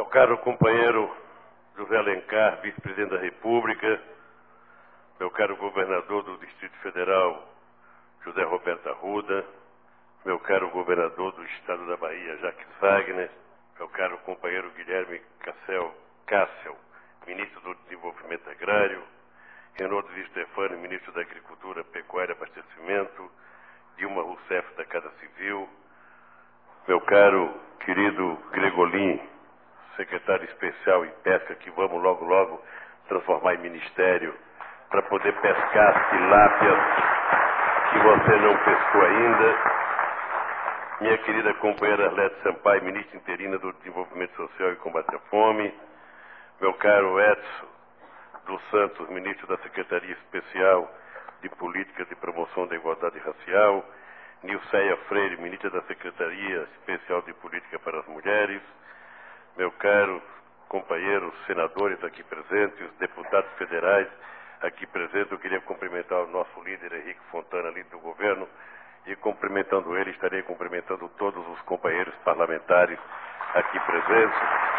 Meu caro companheiro José Alencar, vice-presidente da República, meu caro governador do Distrito Federal, José Roberto Arruda, meu caro governador do Estado da Bahia, Jacques Wagner, meu caro companheiro Guilherme Cássio, ministro do Desenvolvimento Agrário, Renato Di Stefano, ministro da Agricultura, Pecuária e Abastecimento, Dilma Rousseff da Casa Civil, meu caro querido Gregolin, secretário especial em pesca, que vamos logo transformar em ministério para poder pescar as tilápias que você não pescou ainda. Minha querida companheira Arlete Sampaio, ministra interina do Desenvolvimento Social e Combate à Fome. Meu caro Edson dos Santos, ministro da Secretaria Especial de Políticas de Promoção da Igualdade Racial. Nilceia Freire, ministra da Secretaria Especial de Política para as Mulheres. Meu caro companheiros senadores aqui presentes, deputados federais aqui presentes, eu queria cumprimentar o nosso líder Henrique Fontana, líder do governo, e cumprimentando ele, estarei cumprimentando todos os companheiros parlamentares aqui presentes.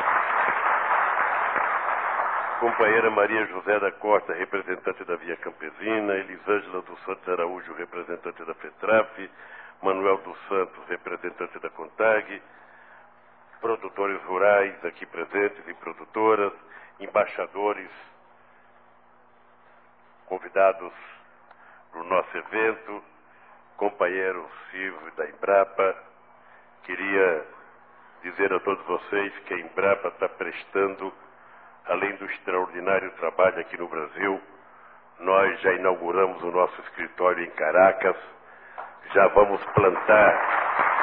Companheira Maria José da Costa, representante da Via Campesina, Elisângela dos Santos Araújo, representante da FETRAF, Manuel dos Santos, representante da CONTAG, produtores rurais aqui presentes e produtoras, embaixadores convidados para o nosso evento, companheiro Silvio da Embrapa. Queria dizer a todos vocês que a Embrapa está prestando, além do extraordinário trabalho aqui no Brasil, nós já inauguramos o nosso escritório em Caracas, já vamos plantar,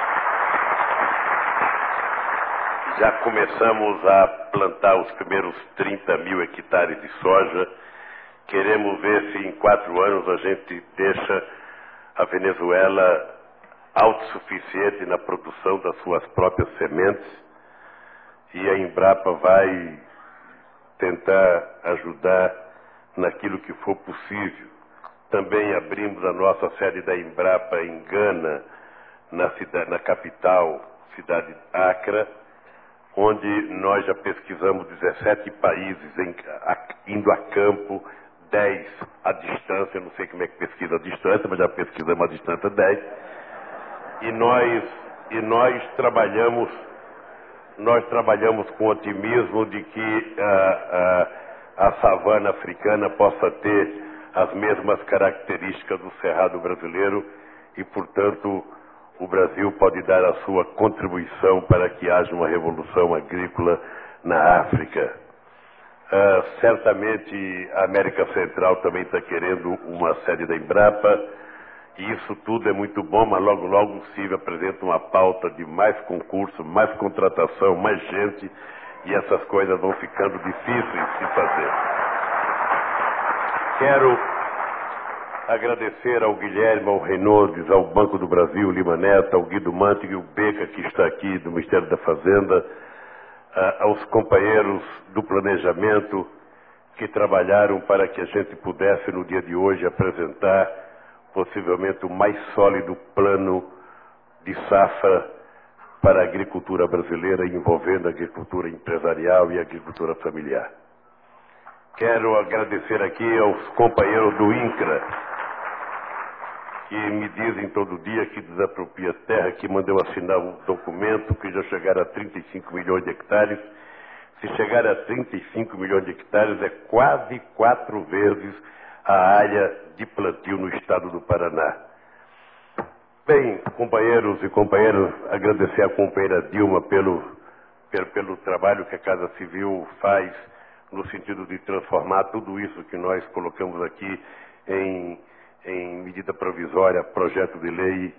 já começamos a plantar os primeiros 30 mil hectares de soja. Queremos ver se em 4 anos a gente deixa a Venezuela autossuficiente na produção das suas próprias sementes, e a Embrapa vai tentar ajudar naquilo que for possível. Também abrimos a nossa sede da Embrapa em Gana, na capital, cidade de Accra, onde nós já pesquisamos 17 países indo a campo, 10 à distância, não sei como é que pesquisa a distância, mas já pesquisamos a distância 10. E nós trabalhamos com otimismo de que a savana africana possa ter as mesmas características do cerrado brasileiro e, portanto, o Brasil pode dar a sua contribuição para que haja uma revolução agrícola na África. Certamente a América Central também está querendo uma sede da Embrapa, e isso tudo é muito bom, mas logo o Silvio apresenta uma pauta de mais concurso, mais contratação, mais gente, e essas coisas vão ficando difíceis de se fazer. Quero agradecer ao Guilherme, ao Reynolds, ao Banco do Brasil, Lima Neto, ao Guido Mantega e o Beca, que está aqui do Ministério da Fazenda, aos companheiros do planejamento que trabalharam para que a gente pudesse, no dia de hoje, apresentar possivelmente o mais sólido plano de safra para a agricultura brasileira, envolvendo a agricultura empresarial e a agricultura familiar. Quero agradecer aqui aos companheiros do INCRA, que me dizem todo dia que desapropria terra, que mandou assinar um documento que já chegaram a 35 milhões de hectares. Se chegar a 35 milhões de hectares, é quase 4 vezes a área de plantio no estado do Paraná. Bem, companheiros e companheiras, agradecer à companheira Dilma pelo trabalho que a Casa Civil faz no sentido de transformar tudo isso que nós colocamos aqui em medida provisória, projeto de lei,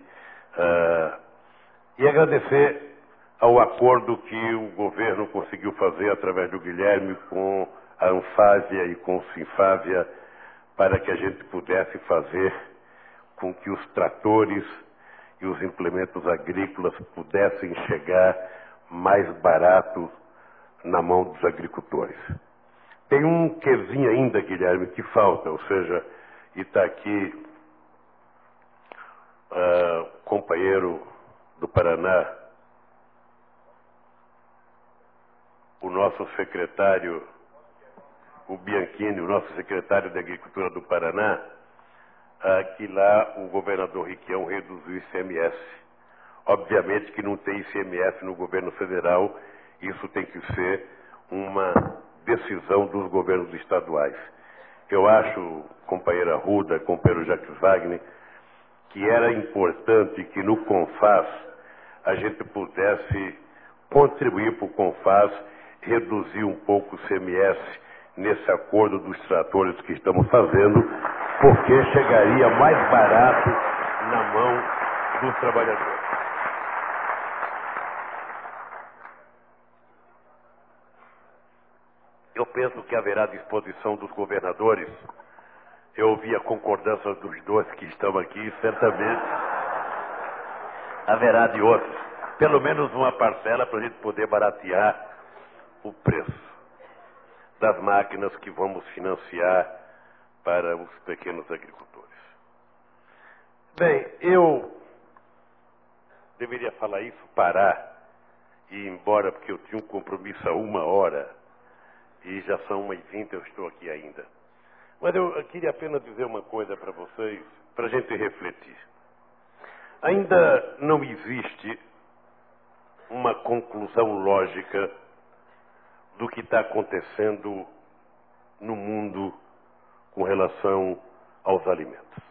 e agradecer ao acordo que o governo conseguiu fazer através do Guilherme com a Anfávia e com o Sinfávia, para que a gente pudesse fazer com que os tratores e os implementos agrícolas pudessem chegar mais baratos na mão dos agricultores. Tem um quezinho ainda, Guilherme, que falta, ou seja, e está aqui companheiro do Paraná, o nosso nosso secretário, o Bianchini, o nosso secretário de Agricultura do Paraná, que lá o governador Requião reduziu o ICMS. Obviamente que não tem ICMS no governo federal, isso tem que ser uma decisão dos governos estaduais. Eu acho, companheira Ruda, companheiro Jacques Wagner, que era importante que no CONFAS a gente pudesse contribuir para o CONFAS, reduzir um pouco o ICMS nesse acordo dos tratores que estamos fazendo, porque chegaria mais barato na mão dos trabalhadores. Eu penso que haverá disposição dos governadores. Eu ouvi a concordância dos dois que estão aqui, certamente haverá de outros. Pelo menos uma parcela para a gente poder baratear o preço das máquinas que vamos financiar para os pequenos agricultores. Bem, eu deveria falar isso, parar e ir embora, porque eu tinha um compromisso a 1h e já são 1h20, eu estou aqui ainda. Mas eu queria apenas dizer uma coisa para vocês, para a gente refletir. Ainda não existe uma conclusão lógica do que está acontecendo no mundo com relação aos alimentos.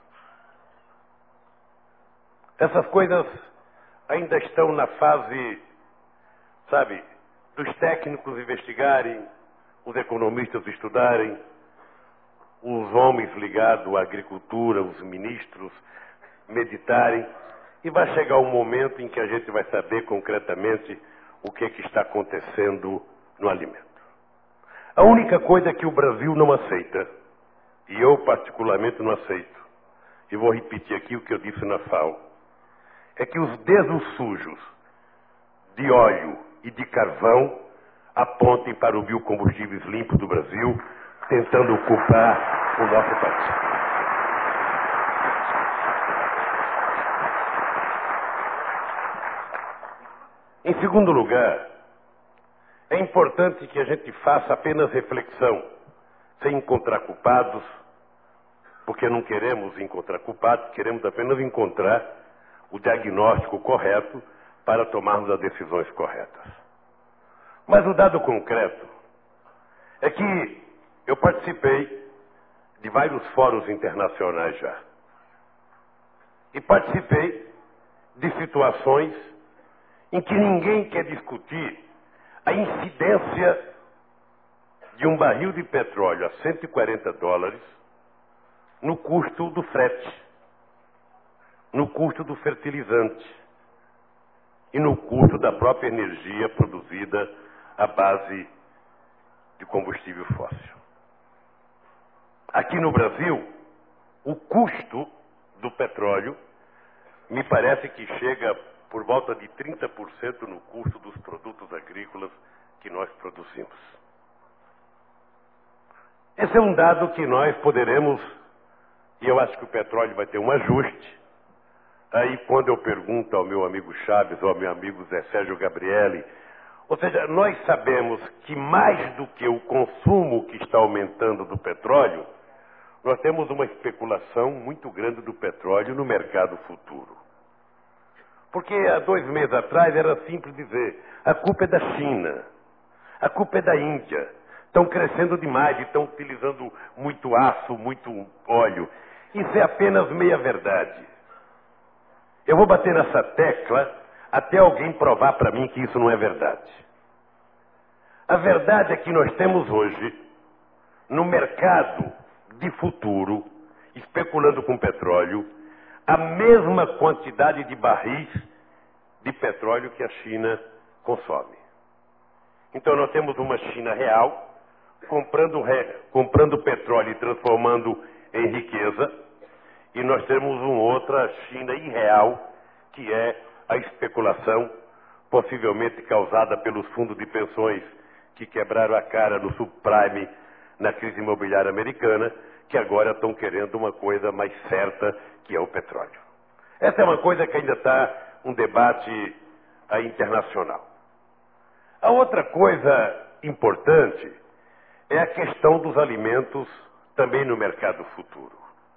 Essas coisas ainda estão na fase, sabe, dos técnicos investigarem, os economistas estudarem, os homens ligados à agricultura, os ministros meditarem, e vai chegar um momento em que a gente vai saber concretamente o que está acontecendo no alimento. A única coisa que o Brasil não aceita, e eu particularmente não aceito, e vou repetir aqui o que eu disse na FAO, é que os dedos sujos de óleo e de carvão apontem para o biocombustíveis limpos do Brasil, tentando ocupar o nosso país. Em segundo lugar, é importante que a gente faça apenas reflexão, sem encontrar culpados, porque não queremos encontrar culpados, queremos apenas encontrar o diagnóstico correto para tomarmos as decisões corretas. Mas o dado concreto é que eu participei de vários fóruns internacionais já. E participei de situações em que ninguém quer discutir a incidência de um barril de petróleo a $140 no custo do frete, no custo do fertilizante e no custo da própria energia produzida à base de combustível fóssil. Aqui no Brasil, o custo do petróleo me parece que chega por volta de 30% no custo dos produtos agrícolas que nós produzimos. Esse é um dado que nós poderemos, e eu acho que o petróleo vai ter um ajuste. Aí quando eu pergunto ao meu amigo Chaves ou ao meu amigo Zé Sérgio Gabrielli, ou seja, nós sabemos que mais do que o consumo que está aumentando do petróleo, nós temos uma especulação muito grande do petróleo no mercado futuro. Porque há 2 meses atrás era simples dizer, a culpa é da China, a culpa é da Índia, estão crescendo demais e estão utilizando muito aço, muito óleo. Isso é apenas meia verdade. Eu vou bater nessa tecla até alguém provar para mim que isso não é verdade. A verdade é que nós temos hoje, no mercado de futuro, especulando com petróleo, a mesma quantidade de barris de petróleo que a China consome. Então nós temos uma China real, comprando petróleo e transformando em riqueza, e nós temos uma outra China irreal, que é a especulação, possivelmente causada pelos fundos de pensões que quebraram a cara no subprime na crise imobiliária americana, que agora estão querendo uma coisa mais certa, que é o petróleo. Essa é uma coisa que ainda está um debate internacional. A outra coisa importante é a questão dos alimentos também no mercado futuro.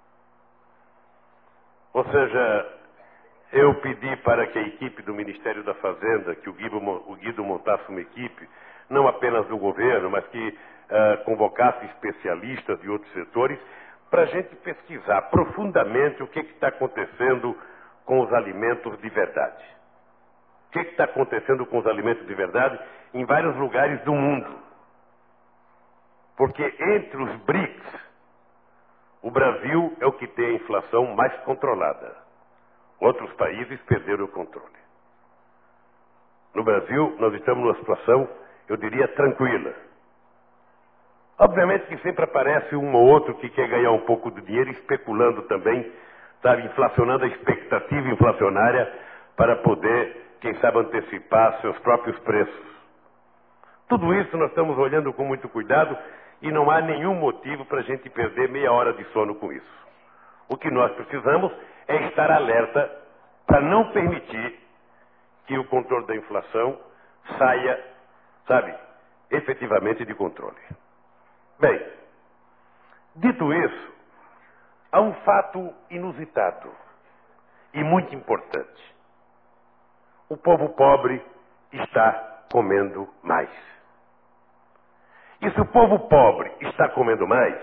Ou seja, eu pedi para que a equipe do Ministério da Fazenda, que o Guido montasse uma equipe, não apenas do governo, mas que convocasse especialistas de outros setores, para a gente pesquisar profundamente o que está acontecendo com os alimentos de verdade. O que está acontecendo com os alimentos de verdade em vários lugares do mundo. Porque entre os BRICS, o Brasil é o que tem a inflação mais controlada. Outros países perderam o controle. No Brasil, nós estamos numa situação, eu diria, tranquila. Obviamente que sempre aparece um ou outro que quer ganhar um pouco de dinheiro, especulando também, sabe, inflacionando a expectativa inflacionária para poder, quem sabe, antecipar seus próprios preços. Tudo isso nós estamos olhando com muito cuidado e não há nenhum motivo para a gente perder meia hora de sono com isso. O que nós precisamos é estar alerta para não permitir que o controle da inflação saia, sabe, efetivamente de controle. Bem, dito isso, há um fato inusitado e muito importante. O povo pobre está comendo mais. E se o povo pobre está comendo mais,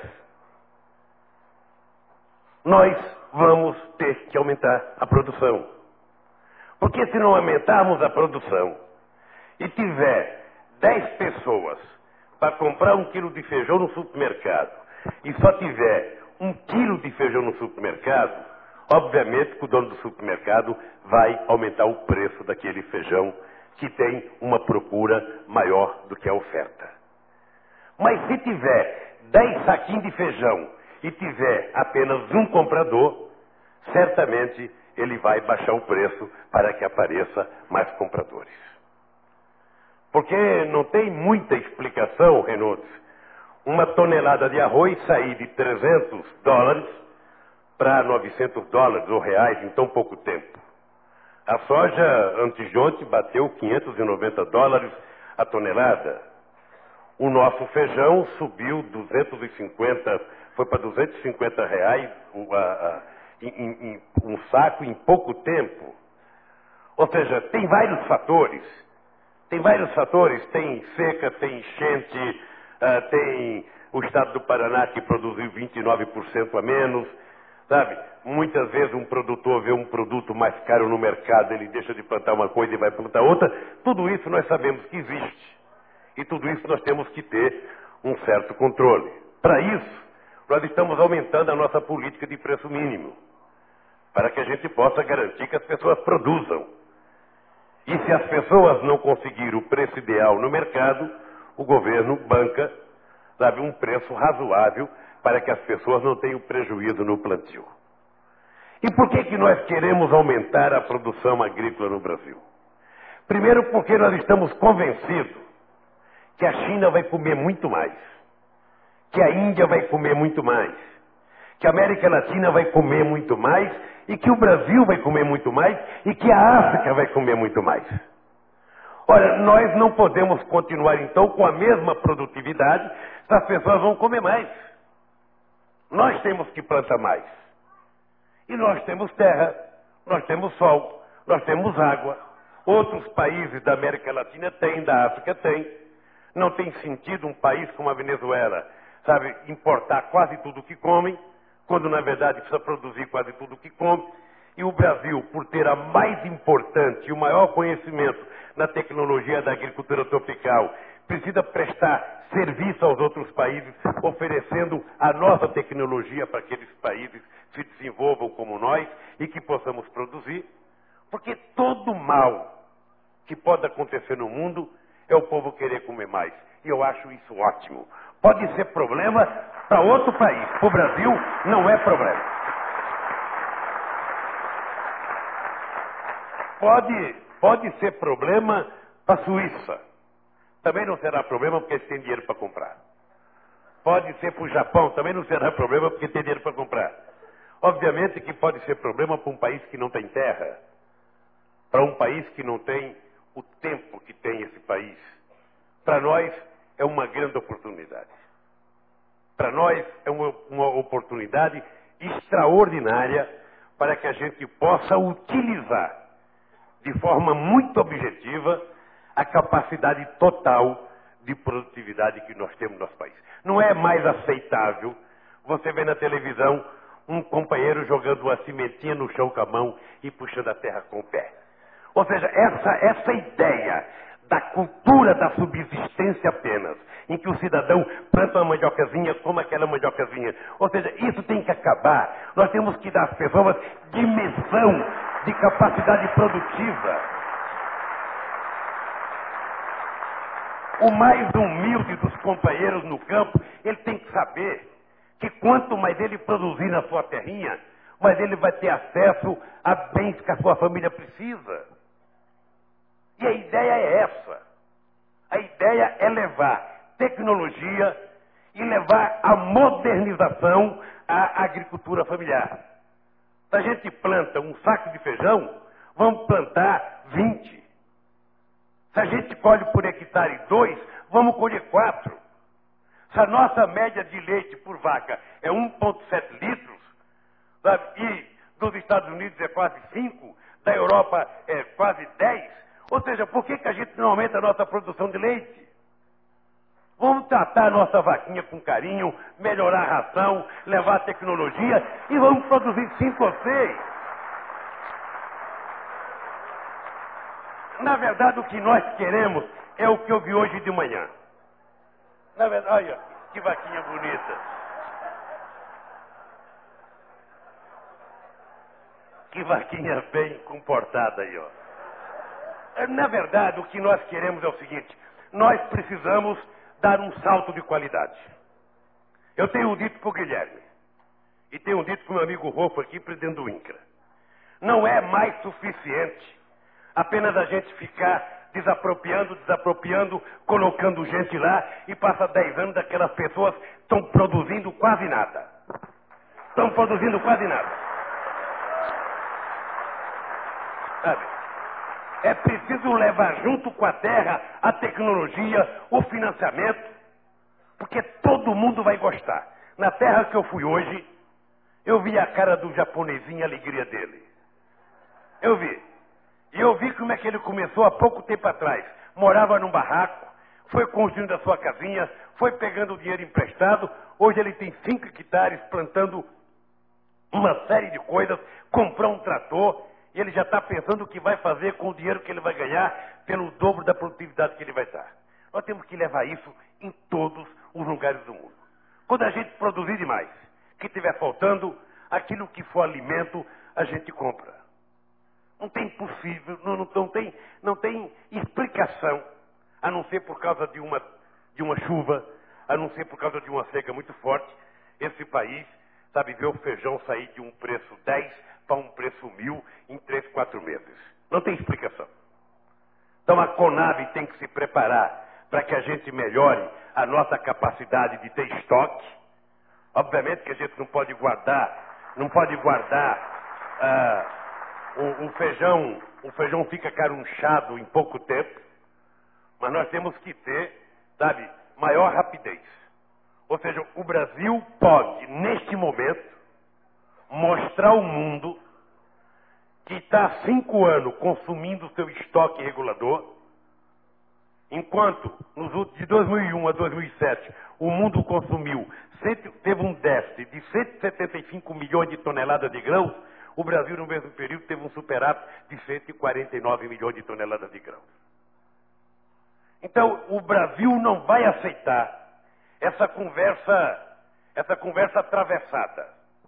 nós vamos ter que aumentar a produção. Porque se não aumentarmos a produção e tiver 10 pessoas para comprar 1 quilo de feijão no supermercado e só tiver 1 quilo de feijão no supermercado, obviamente que o dono do supermercado vai aumentar o preço daquele feijão que tem uma procura maior do que a oferta. Mas se tiver 10 saquinhos de feijão e tiver apenas um comprador, certamente ele vai baixar o preço para que apareça mais compradores. Porque não tem muita explicação, Renault, uma tonelada de arroz sair de $300 para $900 ou reais em tão pouco tempo. A soja antes de ontem bateu $590 a tonelada. O nosso feijão subiu 250, foi para R$250 um saco em pouco tempo. Ou seja, tem vários fatores. Tem seca, tem enchente, tem o estado do Paraná que produziu 29% a menos, sabe? Muitas vezes um produtor vê um produto mais caro no mercado, ele deixa de plantar uma coisa e vai plantar outra. Tudo isso nós sabemos que existe. E tudo isso nós temos que ter um certo controle. Para isso, nós estamos aumentando a nossa política de preço mínimo, para que a gente possa garantir que as pessoas produzam. E se as pessoas não conseguirem o preço ideal no mercado, o governo banca, sabe, um preço razoável para que as pessoas não tenham prejuízo no plantio. E por que nós queremos aumentar a produção agrícola no Brasil? Primeiro porque nós estamos convencidos que a China vai comer muito mais, que a Índia vai comer muito mais, que a América Latina vai comer muito mais, e que o Brasil vai comer muito mais, e que a África vai comer muito mais. Ora, nós não podemos continuar então com a mesma produtividade se as pessoas vão comer mais. Nós temos que plantar mais. E nós temos terra, nós temos sol, nós temos água. Outros países da América Latina têm, da África têm. Não tem sentido um país como a Venezuela, sabe, importar quase tudo que comem, quando na verdade precisa produzir quase tudo que come. E o Brasil, por ter a mais importante e o maior conhecimento na tecnologia da agricultura tropical, precisa prestar serviço aos outros países, oferecendo a nossa tecnologia para que aqueles países se desenvolvam como nós e que possamos produzir. Porque todo mal que pode acontecer no mundo é o povo querer comer mais. E eu acho isso ótimo. Pode ser problema para outro país. Para o Brasil, não é problema. Pode ser problema para a Suíça. Também não será problema porque eles têm dinheiro para comprar. Pode ser para o Japão. Também não será problema porque tem dinheiro para comprar. Obviamente que pode ser problema para um país que não tem terra. Para um país que não tem o tempo que tem esse país. Para nós é uma grande oportunidade. Para nós é uma oportunidade extraordinária para que a gente possa utilizar de forma muito objetiva a capacidade total de produtividade que nós temos no nosso país. Não é mais aceitável você ver na televisão um companheiro jogando uma cimentinha no chão com a mão e puxando a terra com o pé. Ou seja, essa ideia da cultura da subsistência apenas, em que o cidadão planta uma mandiocazinha, come aquela mandiocazinha. Ou seja, isso tem que acabar. Nós temos que dar às pessoas dimensão de capacidade produtiva. O mais humilde dos companheiros no campo, ele tem que saber que quanto mais ele produzir na sua terrinha, mais ele vai ter acesso a bens que a sua família precisa. E a ideia é essa. A ideia é levar tecnologia e levar a modernização à agricultura familiar. Se a gente planta um saco de feijão, vamos plantar 20. Se a gente colhe por hectare 2, vamos colher 4. Se a nossa média de leite por vaca é 1,7 litros, sabe, e dos Estados Unidos é quase 5, da Europa é quase 10, ou seja, por que a gente não aumenta a nossa produção de leite? Vamos tratar a nossa vaquinha com carinho, melhorar a ração, levar a tecnologia e vamos produzir 5 ou 6. Na verdade, o que nós queremos é o que eu vi hoje de manhã. Na verdade, olha, que vaquinha bonita. Que vaquinha bem comportada aí, ó. Na verdade, o que nós queremos é o seguinte: nós precisamos dar um salto de qualidade. Eu tenho dito para o Guilherme, e tenho dito para o meu amigo Rolfo aqui, presidente do INCRA, não é mais suficiente apenas a gente ficar desapropriando, colocando gente lá, e passa 10 anos daquelas pessoas estão produzindo quase nada. Estão produzindo quase nada. Sabe? É preciso levar junto com a terra a tecnologia, o financiamento, porque todo mundo vai gostar. Na terra que eu fui hoje, eu vi a cara do japonesinho e a alegria dele. Eu vi. E eu vi como é que ele começou há pouco tempo atrás. Morava num barraco, foi construindo a sua casinha, foi pegando o dinheiro emprestado. Hoje ele tem 5 hectares plantando uma série de coisas, comprou um trator, e ele já está pensando o que vai fazer com o dinheiro que ele vai ganhar pelo dobro da produtividade que ele vai dar. Nós temos que levar isso em todos os lugares do mundo. Quando a gente produzir demais, que estiver faltando, aquilo que for alimento, a gente compra. Não tem possível, não tem explicação, a não ser por causa de uma chuva, a não ser por causa de uma seca muito forte, esse país, sabe, ver o feijão sair de um preço 10 para um preço 1.000 em 3, 4 meses. Não tem explicação. Então a Conab tem que se preparar para que a gente melhore a nossa capacidade de ter estoque. Obviamente que a gente não pode guardar o feijão fica carunchado em pouco tempo, mas nós temos que ter, sabe, maior rapidez. Ou seja, o Brasil pode, neste momento, mostrar ao mundo que está há 5 anos consumindo seu estoque regulador, enquanto de 2001 a 2007 o mundo consumiu, teve um déficit de 175 milhões de toneladas de grãos, o Brasil no mesmo período teve um superávit de 149 milhões de toneladas de grãos. Então o Brasil não vai aceitar essa conversa atravessada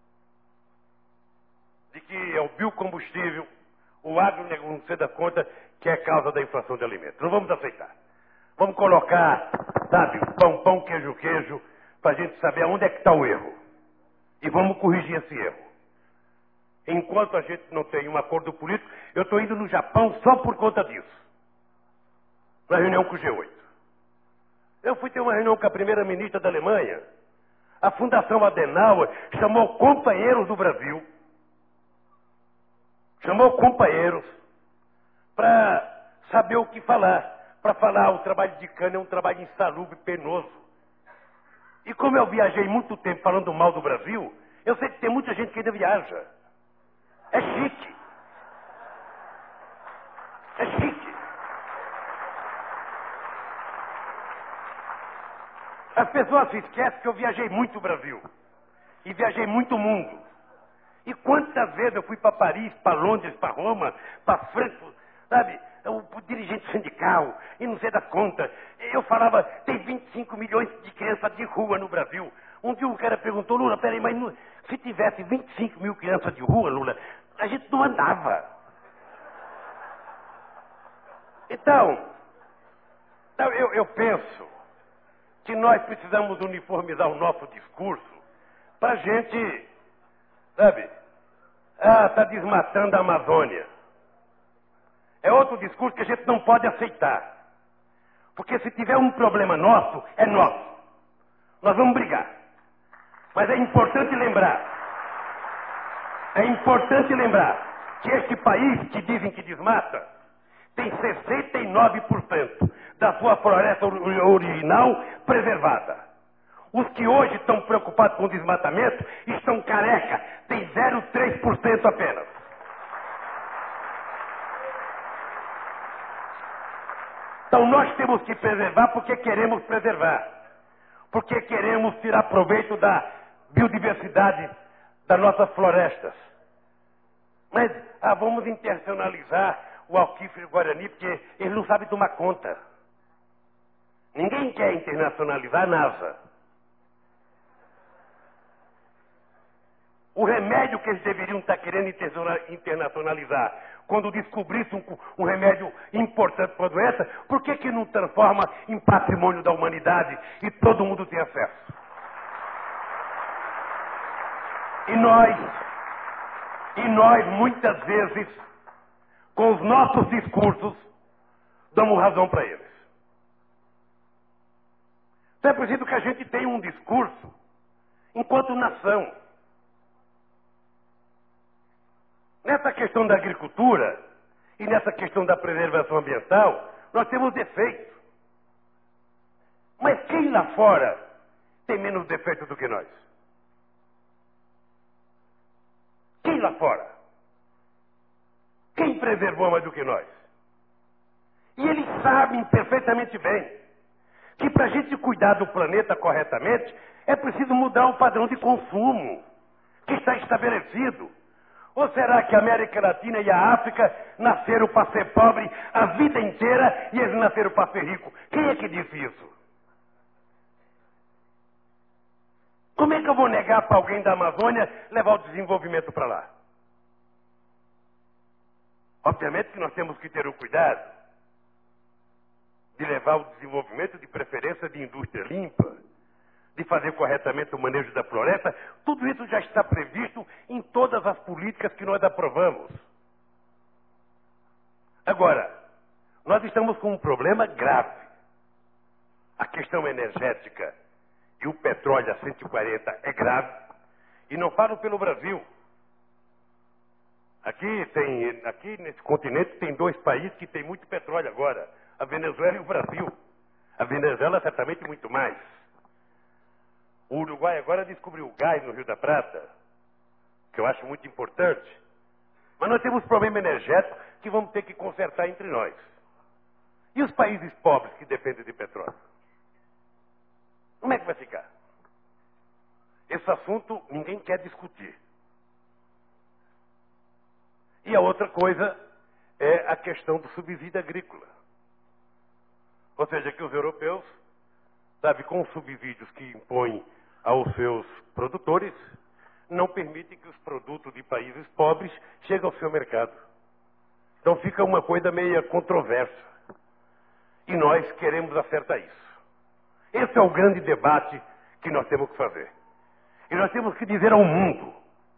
de que é o biocombustível, o agronegócio, não se dá conta que é causa da inflação de alimentos. Não vamos aceitar. Vamos colocar, sabe, pão, queijo, para a gente saber aonde é que está o erro. E vamos corrigir esse erro. Enquanto a gente não tem um acordo político, eu estou indo no Japão só por conta disso. Na reunião com o G8. Eu fui ter uma reunião com a primeira-ministra da Alemanha. A Fundação Adenauer chamou companheiros do Brasil. Chamou companheiros para saber o que falar. para falar o trabalho de cana é um trabalho insalubre, penoso. E como eu viajei muito tempo falando mal do Brasil, eu sei que tem muita gente que ainda viaja. É chique. É chique. As pessoas se esquecem que eu viajei muito o Brasil. E viajei muito o mundo. E quantas vezes eu fui para Paris, para Londres, para Roma, para Frankfurt, sabe? O dirigente sindical, e não sei das contas. Eu falava, tem 25 milhões de crianças de rua no Brasil. Um dia um cara perguntou, Lula, peraí, mas se tivesse 25 mil crianças de rua, Lula, a gente não andava. Então eu penso que nós precisamos uniformizar o nosso discurso para a gente, sabe, está desmatando a Amazônia. É outro discurso que a gente não pode aceitar. Porque se tiver um problema nosso, é nosso. Nós vamos brigar. Mas é importante lembrar que este país que dizem que desmata tem 69% da sua floresta original preservada. Os que hoje estão preocupados com o desmatamento estão careca, tem 0,3% apenas. Então nós temos que preservar porque queremos preservar. Porque queremos tirar proveito da biodiversidade das nossas florestas. Mas vamos internacionalizar o Alquífero Guarani porque eles não sabem tomar conta. Ninguém quer internacionalizar a NASA. O remédio que eles deveriam estar querendo internacionalizar, quando descobrissem um remédio importante para a doença, por que não transforma em patrimônio da humanidade e todo mundo tem acesso? E nós muitas vezes, com os nossos discursos, damos razão para eles. Então é preciso que a gente tenha um discurso enquanto nação. Nessa questão da agricultura e nessa questão da preservação ambiental, nós temos defeitos. Mas quem lá fora tem menos defeitos do que nós? Quem lá fora? Quem preservou mais do que nós? E eles sabem perfeitamente bem que para a gente cuidar do planeta corretamente, é preciso mudar o padrão de consumo que está estabelecido. Ou será que a América Latina e a África nasceram para ser pobre a vida inteira e eles nasceram para ser ricos? Quem é que disse isso? Como é que eu vou negar para alguém da Amazônia levar o desenvolvimento para lá? Obviamente que nós temos que ter o cuidado de levar o desenvolvimento de preferência de indústria limpa, de fazer corretamente o manejo da floresta. Tudo isso já está previsto em todas as políticas que nós aprovamos. Agora, nós estamos com um problema grave. A questão energética e o petróleo a 140 é grave. E não falo pelo Brasil. Aqui nesse continente tem dois países que têm muito petróleo agora. A Venezuela e o Brasil. A Venezuela certamente muito mais. O Uruguai agora descobriu o gás no Rio da Prata, que eu acho muito importante. Mas nós temos problema energético que vamos ter que consertar entre nós. E os países pobres que dependem de petróleo? Como é que vai ficar? Esse assunto ninguém quer discutir. E a outra coisa é a questão do subsídio agrícola. Ou seja, que os europeus, sabe, com subsídios que impõem aos seus produtores, não permitem que os produtos de países pobres cheguem ao seu mercado. Então fica uma coisa meio controversa. E nós queremos acertar isso. Esse é o grande debate que nós temos que fazer. E nós temos que dizer ao mundo,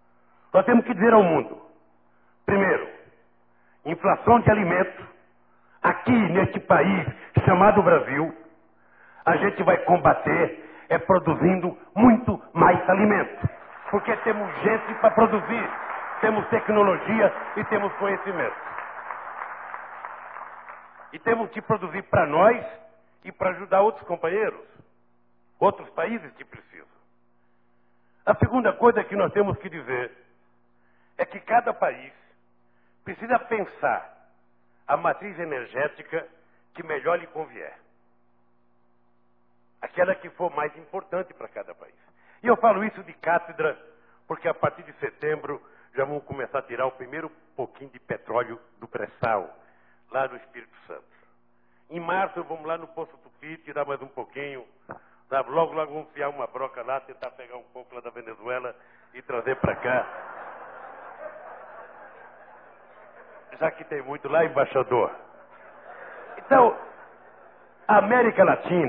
primeiro, inflação de alimentos, aqui neste país chamado Brasil, a gente vai combater produzindo muito mais alimento. Porque temos gente para produzir, temos tecnologia e temos conhecimento. E temos que produzir para nós e para ajudar outros companheiros, outros países que precisam. A segunda coisa que nós temos que dizer é que cada país precisa pensar a matriz energética que melhor lhe convier. Aquela que for mais importante para cada país. E eu falo isso de cátedra, porque a partir de setembro já vamos começar a tirar o primeiro pouquinho de petróleo do pré-sal, lá no Espírito Santo. Em março vamos lá no Poço Tupi, tirar mais um pouquinho. Sabe? Logo vamos enfiar uma broca lá, tentar pegar um pouco lá da Venezuela e trazer para cá. Já que tem muito lá, embaixador. Então, a América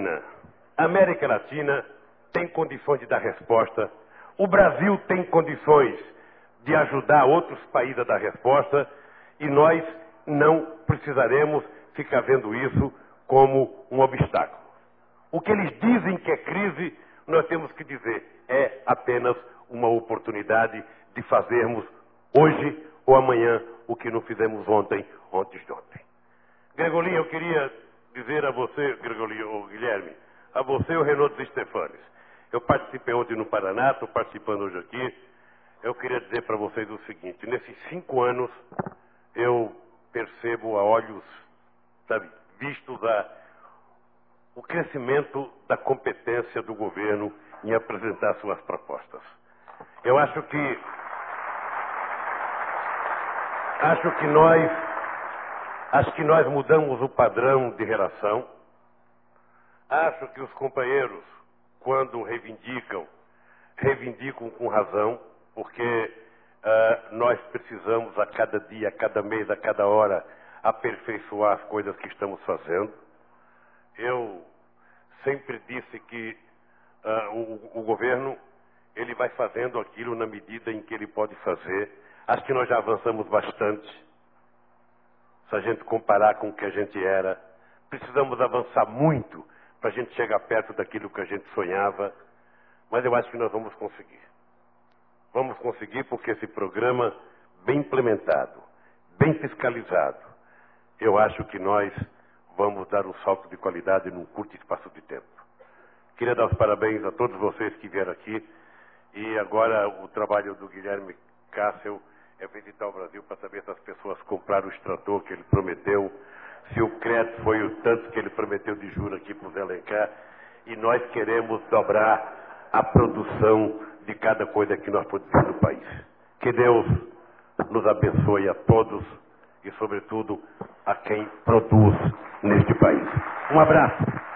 Latina tem condições de dar resposta. O Brasil tem condições de ajudar outros países a dar resposta. E nós não precisaremos ficar vendo isso como um obstáculo. O que eles dizem que é crise, nós temos que dizer, é apenas uma oportunidade de fazermos hoje ou amanhã o que não fizemos ontem de ontem. Gregolinho, eu queria dizer a você, Gregolinho, ou Guilherme, a você e o Renato Stefanes. Eu participei ontem no Paraná, estou participando hoje aqui. Eu queria dizer para vocês o seguinte, nesses 5 anos eu percebo a olhos, sabe, vistos o crescimento da competência do governo em apresentar suas propostas. Eu acho que nós mudamos o padrão de relação. Acho que os companheiros, quando reivindicam com razão, porque nós precisamos a cada dia, a cada mês, a cada hora aperfeiçoar as coisas que estamos fazendo. Eu sempre disse que o governo ele vai fazendo aquilo na medida em que ele pode fazer. Acho que nós já avançamos bastante. Se a gente comparar com o que a gente era, precisamos avançar muito para a gente chegar perto daquilo que a gente sonhava. Mas eu acho que nós vamos conseguir. Vamos conseguir porque esse programa, bem implementado, bem fiscalizado, eu acho que nós vamos dar um salto de qualidade num curto espaço de tempo. Queria dar os parabéns a todos vocês que vieram aqui. E agora o trabalho do Guilherme Cássio é visitar o Brasil para saber se as pessoas compraram o extrator que ele prometeu, se o crédito foi o tanto que ele prometeu de juros aqui para o Zé Alencar. E nós queremos dobrar a produção de cada coisa que nós produzimos no país. Que Deus nos abençoe a todos e, sobretudo, a quem produz neste país. Um abraço.